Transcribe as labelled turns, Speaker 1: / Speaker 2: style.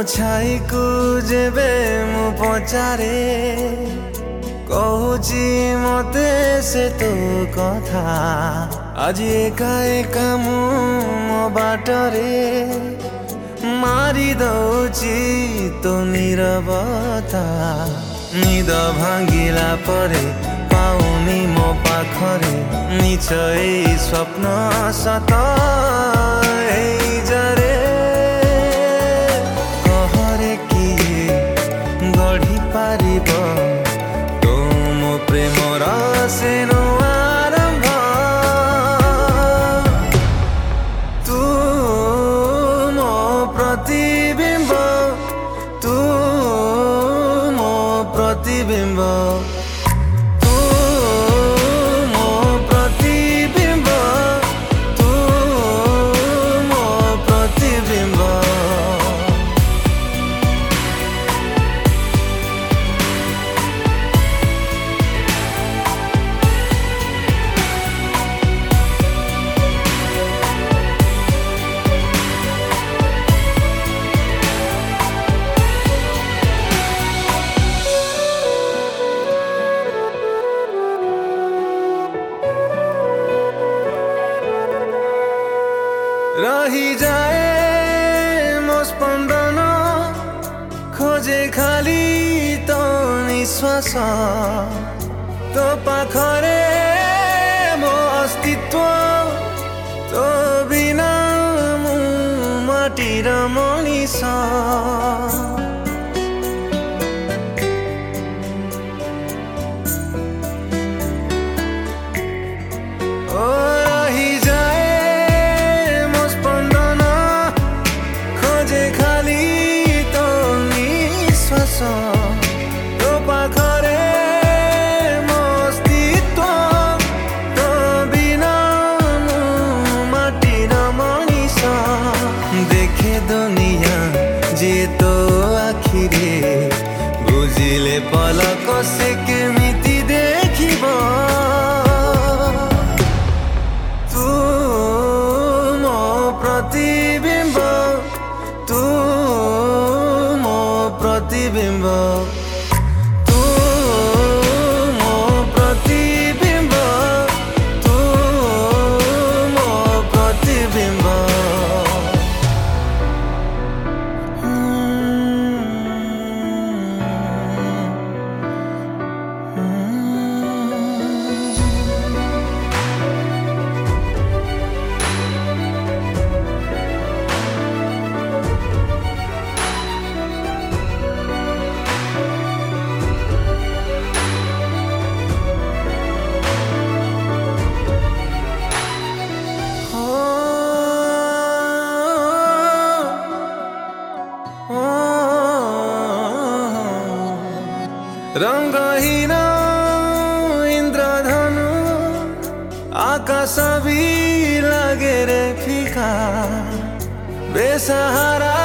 Speaker 1: छाई को जेबे मु पचारे कहूची मते से तो कथा आज एका एका मु मो बाटरे मारी दउची तो नीरवता निद भांगिला परे पाउनी मो पाखरे निचय स्वप्न सत जरे कहरे किए गढ़ी पारिब तो मो प्रेमर सेनु आरंभ तू मो प्रतिबिंब तू मो प्रतिबिंब रही जाए मो स्पंदन खोजे खाली तो निश्वास तो पाखरे मो अस्तित्व तो बिना मु माटीर मनीष तो पाखरे मो अस्तित्व तो बिना मु माटीर मनीष देखे दुनिया जे तो आखिरे बुझिले पलक से केमिति देखिब तू मो प्रतिबिंब तू मो प्रतिबिंब तू मो प्रतिबिंब तू मो प्रतिबिंब रंगहीन इंद्रधनु आकाश भी लगे रे फीका बेसहारा